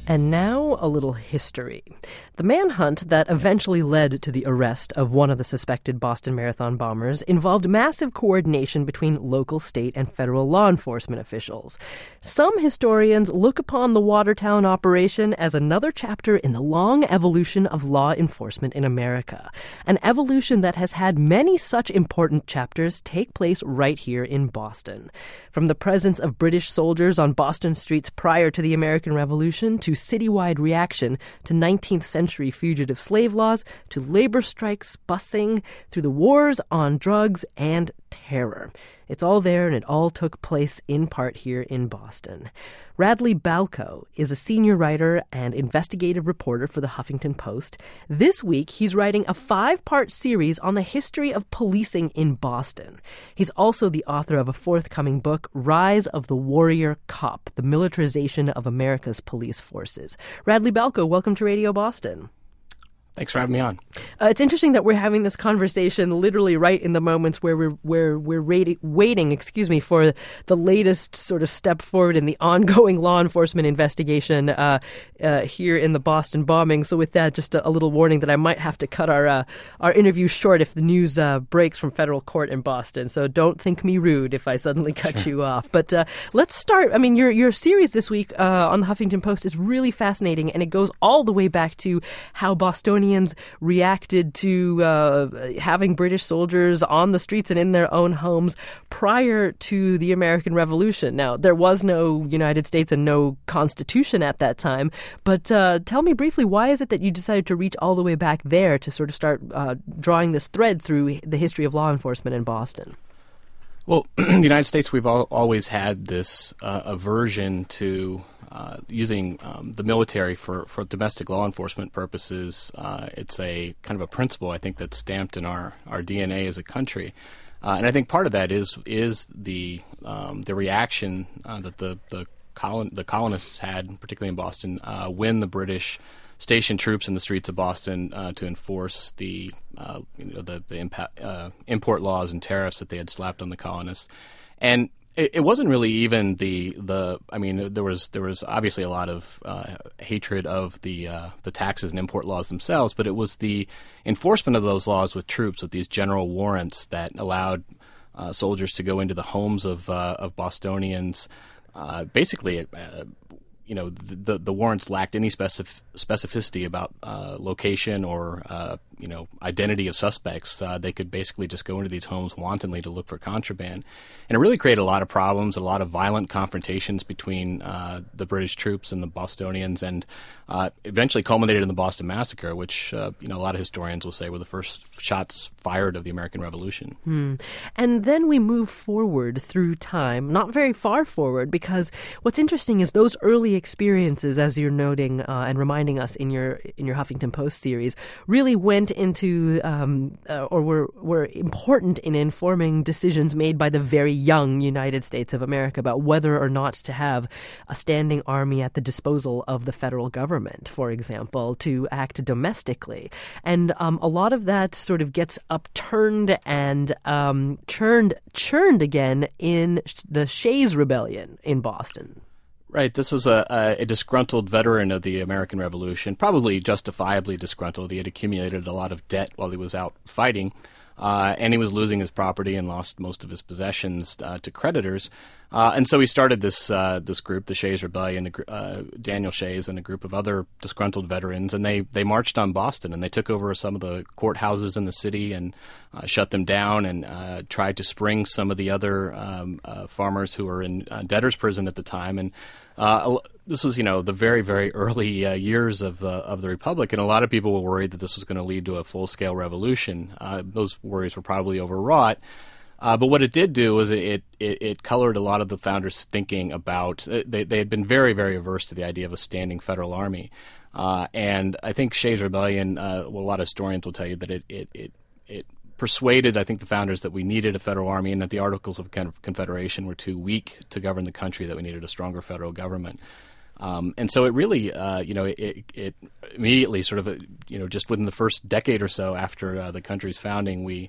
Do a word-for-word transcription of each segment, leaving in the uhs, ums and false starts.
And now, a little history. The manhunt that eventually led to the arrest of one of the suspected Boston Marathon bombers involved massive coordination between local, state, and federal law enforcement officials. Some historians look upon the Watertown operation as another chapter in the long evolution of law enforcement in America, an evolution that has had many such important chapters take place right here in Boston. From the presence of British soldiers on Boston streets prior to the American Revolution to citywide reaction to nineteenth century fugitive slave laws, to labor strikes, busing, through the wars on drugs and terror. It's all there, and it all took place in part here in Boston. Radley Balko is a senior writer and investigative reporter for the Huffington Post. This week, he's writing a five-part series on the history of policing in Boston. He's also the author of a forthcoming book, Rise of the Warrior Cop, the Militarization of America's Police Forces. Radley Balko, welcome to Radio Boston. Thanks for having me on. Uh, it's interesting that we're having this conversation literally right in the moments where we're where we're waiting, waiting, excuse me, for the latest sort of step forward in the ongoing law enforcement investigation uh, uh, here in the Boston bombing. So, with that, just a, a little warning that I might have to cut our uh, our interview short if the news uh, breaks from federal court in Boston. So, don't think me rude if I suddenly cut Sure. you off. But uh, let's start. I mean, your your series this week uh, on the Huffington Post is really fascinating, and it goes all the way back to how Bostonians reacted to uh, having British soldiers on the streets and in their own homes prior to the American Revolution. Now, there was no United States and no Constitution at that time, but uh, tell me briefly, why is it that you decided to reach all the way back there to sort of start uh, drawing this thread through the history of law enforcement in Boston? Well, in the United States, we've all, always had this uh, aversion to uh, using um, the military for, for domestic law enforcement purposes. Uh, it's a kind of a principle, I think, that's stamped in our, our D N A as a country. Uh, and I think part of that is is the um, the reaction uh, that the the, colon, the colonists had, particularly in Boston, uh, when the British stationed troops in the streets of Boston uh, to enforce the uh, you know the the impa- uh, import laws and tariffs that they had slapped on the colonists. And it, it wasn't really even the the I mean there was there was obviously a lot of uh, hatred of the uh, the taxes and import laws themselves, but it was the enforcement of those laws with troops, with these general warrants that allowed uh, soldiers to go into the homes of uh, of Bostonians. Uh, basically, uh, you know, the, the, the warrants lacked any specific, specificity about uh, location or, uh, you know, identity of suspects. Uh, they could basically just go into these homes wantonly to look for contraband. And it really created a lot of problems, a lot of violent confrontations between uh, the British troops and the Bostonians, and uh, eventually culminated in the Boston Massacre, which, uh, you know, a lot of historians will say were the first shots fired of the American Revolution. Hmm. And then we move forward through time, not very far forward, because what's interesting is those early experiences, as you're noting uh, and reminding us in your in your Huffington Post series, really went into um, uh, or were were important in informing decisions made by the very young United States of America about whether or not to have a standing army at the disposal of the federal government, for example, to act domestically. And um, a lot of that sort of gets upturned and um, churned churned again in the Shays Rebellion in Boston. Right. This was a, a, a disgruntled veteran of the American Revolution, probably justifiably disgruntled. He had accumulated a lot of debt while he was out fighting, uh, and he was losing his property and lost most of his possessions uh, to creditors. Uh, and so he started this uh, this group, the Shays Rebellion, uh, Daniel Shays and a group of other disgruntled veterans, and they, they marched on Boston, and they took over some of the courthouses in the city and uh, shut them down, and uh, tried to spring some of the other um, uh, farmers who were in uh, debtor's prison at the time. And uh, this was, you know, the very, very early uh, years of, uh, of the Republic, and a lot of people were worried that this was going to lead to a full-scale revolution. Uh, those worries were probably overwrought. Uh, but what it did do was it, it it colored a lot of the founders' thinking about uh, they they had been very, very averse to the idea of a standing federal army, uh, and I think Shays Rebellion, uh, well, a lot of historians will tell you that it it it, it persuaded, I think, the founders that we needed a federal army and that the Articles of Confederation were too weak to govern the country, that we needed a stronger federal government. Um, and so it really, uh, you know, it, it immediately sort of, you know, just within the first decade or so after uh, the country's founding, we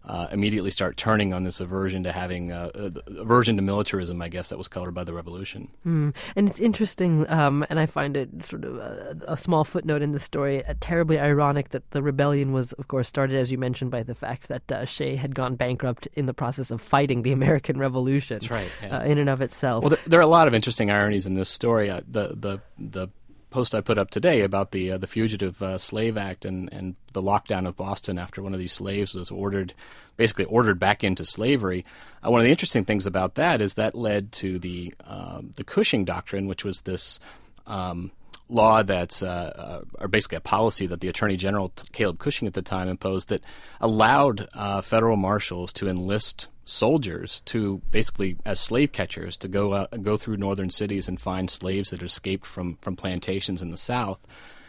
uh, immediately start turning on this aversion to having uh, uh, aversion to militarism, I guess, that was colored by the revolution. Mm. And it's interesting, um, and I find it sort of a, a small footnote in the story, uh, terribly ironic that the rebellion was, of course, started, as you mentioned, by the fact that uh, Shea had gone bankrupt in the process of fighting the American Revolution. That's right. Yeah. Uh, in and of itself. Well, there, there are a lot of interesting ironies in this story. Uh, the the the post I put up today about the uh, the Fugitive uh, Slave Act and, and the lockdown of Boston after one of these slaves was ordered, basically ordered back into slavery. Uh, one of the interesting things about that is that led to the uh, the Cushing Doctrine, which was this um, law that's uh, uh, or basically a policy that the Attorney General Caleb Cushing at the time imposed that allowed uh, federal marshals to enlist soldiers to basically as slave catchers to go uh, go through northern cities and find slaves that had escaped from from plantations in the South.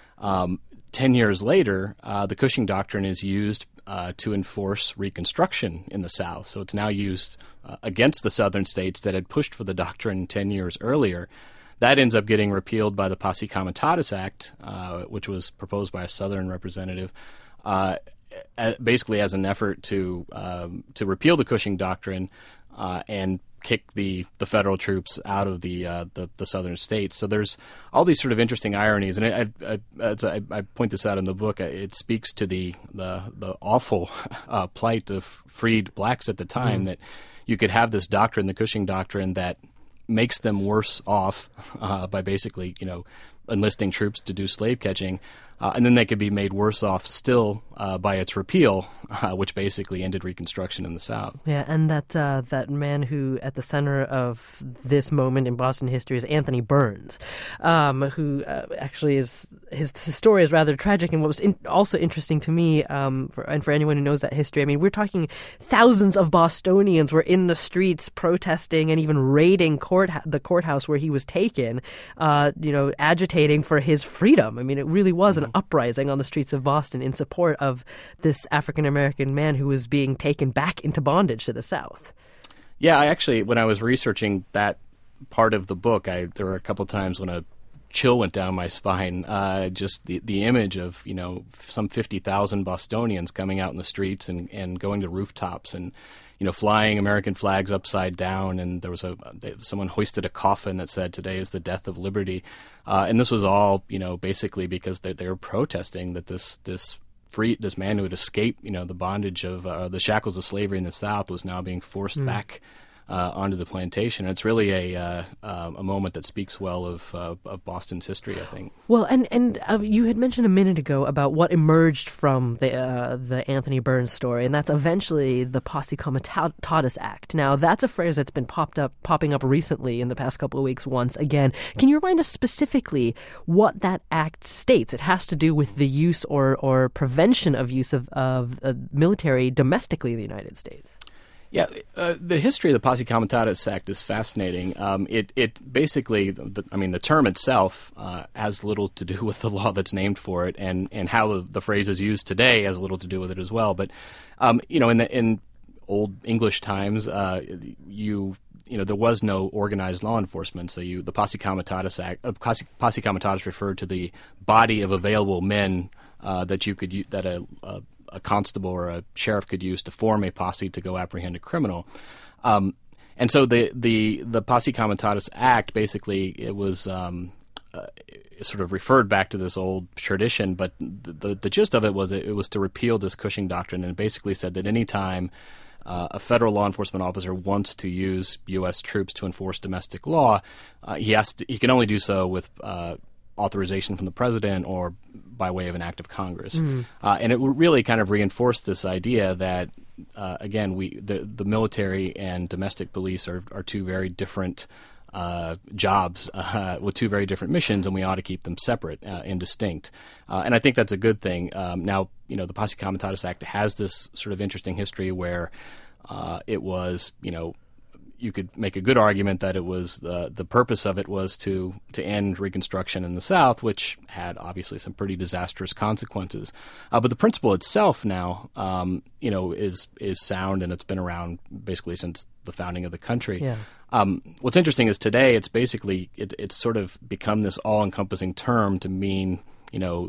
Um, ten years later, uh, the Cushing Doctrine is used uh, to enforce Reconstruction in the South. So it's now used uh, against the southern states that had pushed for the doctrine ten years earlier. That ends up getting repealed by the Posse Comitatus Act, uh, which was proposed by a southern representative. Uh, basically as an effort to um, to repeal the Cushing Doctrine uh, and kick the, the federal troops out of the, uh, the the southern states. So there's all these sort of interesting ironies, and I, I, as I, I point this out in the book. It speaks to the the, the awful uh, plight of freed blacks at the time, mm. that you could have this doctrine, the Cushing Doctrine, that makes them worse off uh, by basically, you know, enlisting troops to do slave catching. Uh, and then they could be made worse off still uh, by its repeal, uh, which basically ended Reconstruction in the South. Yeah, and that uh, that man who at the center of this moment in Boston history is Anthony Burns, um, who uh, actually is his, his story is rather tragic. And what was in, also interesting to me, um, for, and for anyone who knows that history, I mean, we're talking thousands of Bostonians were in the streets protesting and even raiding court the courthouse where he was taken, uh, you know, agitating for his freedom. I mean, it really was an uprising on the streets of Boston in support of this African-American man who was being taken back into bondage to the South. Yeah, I actually, when I was researching that part of the book, I there were a couple times when a chill went down my spine. Uh, just the, the image of, you know, some fifty thousand Bostonians coming out in the streets and, and going to rooftops and, you know, flying American flags upside down, and there was a someone hoisted a coffin that said, "Today is the death of liberty," uh, and this was all, you know, basically because they, they were protesting that this this free this man who had escaped, you know, the bondage of uh, the shackles of slavery in the South was now being forced mm. back Uh, onto the plantation. And it's really a uh, um, a moment that speaks well of uh, of Boston's history, I think. Well, and and uh, you had mentioned a minute ago about what emerged from the uh, the Anthony Burns story, and that's eventually the Posse Comitatus Act. Now, that's a phrase that's been popped up, popping up recently in the past couple of weeks once again. Can you remind us specifically what that act states? It has to do with the use or or prevention of use of, of uh, military domestically in the United States. Yeah, uh, the history of the Posse Comitatus Act is fascinating. Um, it it basically, the, I mean, the term itself uh, has little to do with the law that's named for it, and, and how the, the phrase is used today has little to do with it as well. But um, you know, in the, in old English times, uh, you you know there was no organized law enforcement, so you the Posse Comitatus Act, uh, Posse, Posse Comitatus referred to the body of available men uh, that you could that a, a a constable or a sheriff could use to form a posse to go apprehend a criminal. Um, and so the, the, the Posse Comitatus Act, basically, it was um, uh, it sort of referred back to this old tradition, but the, the, the gist of it was it, it was to repeal this Cushing Doctrine, and it basically said that any time uh, a federal law enforcement officer wants to use U S troops to enforce domestic law, uh, he has to, he can only do so with uh, authorization from the president or by way of an act of Congress. Mm. Uh, and it really kind of reinforced this idea that, uh, again, we the, the military and domestic police are, are two very different uh, jobs uh, with two very different missions, and we ought to keep them separate uh, and distinct. Uh, and I think that's a good thing. Um, now, you know, the Posse Comitatus Act has this sort of interesting history where uh, it was, you know, you could make a good argument that it was uh, the purpose of it was to to end Reconstruction in the South, which had obviously some pretty disastrous consequences. Uh, but the principle itself now, um, you know, is is sound, and it's been around basically since the founding of the country. Yeah. Um, what's interesting is today it's basically it, it's sort of become this all-encompassing term to mean, you know,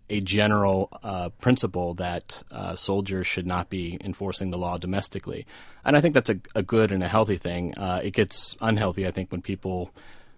a general uh, principle that uh, soldiers should not be enforcing the law domestically. And I think that's a, a good and a healthy thing. Uh, it gets unhealthy, I think, when people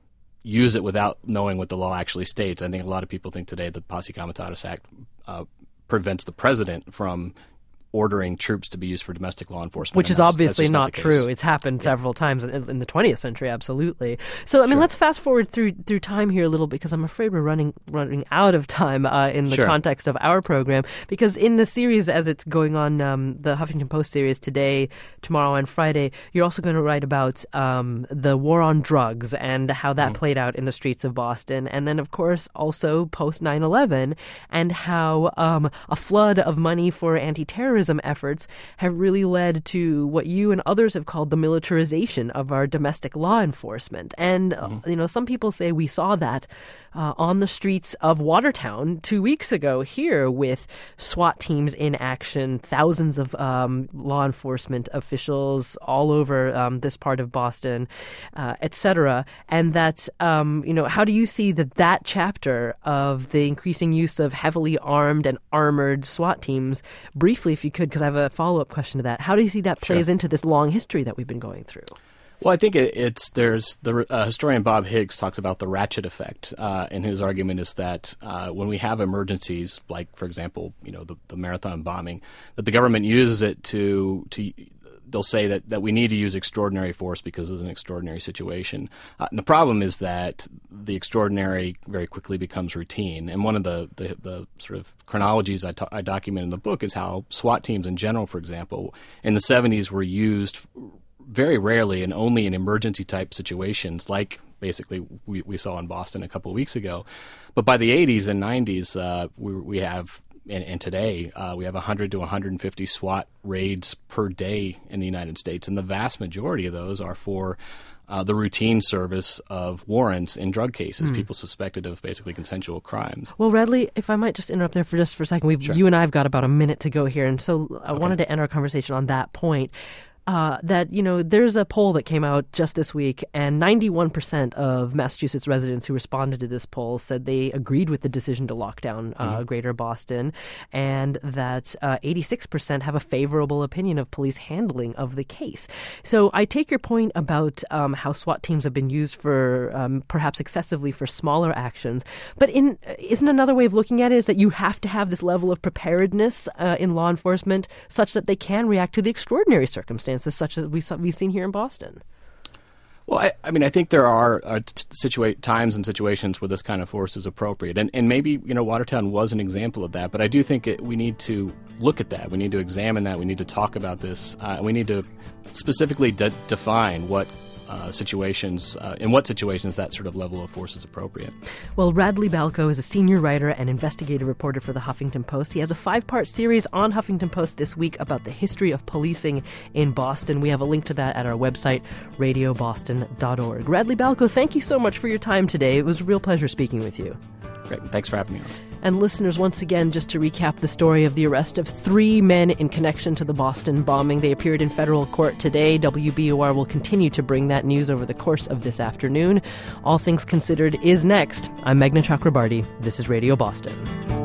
use it without knowing what the law actually states. I think a lot of people think today that the Posse Comitatus Act uh, prevents the president from ordering troops to be used for domestic law enforcement. Which is that's, obviously that's not, not true. It's happened yeah. several times in, in the twentieth century, absolutely. So, I mean, sure. let's fast forward through through time here a little, because I'm afraid we're running running out of time uh, in the sure. context of our program. Because in the series, as it's going on, um, the Huffington Post series today, tomorrow, and Friday, you're also going to write about um, the war on drugs and how that mm. played out in the streets of Boston. And then, of course, also post nine eleven, and how um, a flood of money for anti-terrorism efforts have really led to what you and others have called the militarization of our domestic law enforcement. And, mm-hmm. uh, you know, some people say we saw that uh, on the streets of Watertown two weeks ago here with SWAT teams in action, thousands of um, law enforcement officials all over um, this part of Boston, uh, et cetera. And that, um, you know, how do you see that that chapter of the increasing use of heavily armed and armored SWAT teams, briefly, if you could, because I have a follow-up question to that. How do you see that plays sure. into this long history that we've been going through? Well, I think it, it's there's the uh, historian Bob Higgs talks about the ratchet effect, uh, and his argument is that uh, when we have emergencies, like for example, you know, the, the Marathon bombing, that the government uses it to to. They'll say that, that we need to use extraordinary force because it's an extraordinary situation. Uh, and the problem is that the extraordinary very quickly becomes routine. And one of the, the, the sort of chronologies I, ta- I document in the book is how SWAT teams in general, for example, in the seventies were used very rarely and only in emergency-type situations like basically we, we saw in Boston a couple of weeks ago. But by the eighties and nineties, uh, we, we have... And, and today, uh, we have one hundred to one hundred fifty SWAT raids per day in the United States, and the vast majority of those are for uh, the routine service of warrants in drug cases, mm. people suspected of basically consensual crimes. Well, Radley, if I might just interrupt there for just for a second. We've, sure. You and I have got about a minute to go here, and so I okay. wanted to end our conversation on that point. Uh, that, you know, there's a poll that came out just this week, and ninety-one percent of Massachusetts residents who responded to this poll said they agreed with the decision to lock down uh, mm-hmm. Greater Boston, and that uh, eighty-six percent have a favorable opinion of police handling of the case. So I take your point about um, how SWAT teams have been used for um, perhaps excessively for smaller actions, but in isn't another way of looking at it is that you have to have this level of preparedness uh, in law enforcement such that they can react to the extraordinary circumstances such as we saw, we've seen here in Boston? Well, I, I mean, I think there are uh, t- situa- times and situations where this kind of force is appropriate. And, and maybe, you know, Watertown was an example of that. But I do think it, we need to look at that. We need to examine that. We need to talk about this. Uh, and we need to specifically de- define what Uh, situations, uh, in what situations that sort of level of force is appropriate. Well, Radley Balko is a senior writer and investigative reporter for the Huffington Post. He has a five-part series on Huffington Post this week about the history of policing in Boston. We have a link to that at our website, radio boston dot org. Radley Balko, thank you so much for your time today. It was a real pleasure speaking with you. Great. Thanks for having me on. And listeners, once again, just to recap the story of the arrest of three men in connection to the Boston bombing. They appeared in federal court today. W B O R will continue to bring that news over the course of this afternoon. All Things Considered is next. I'm Meghna Chakrabarty. This is Radio Boston.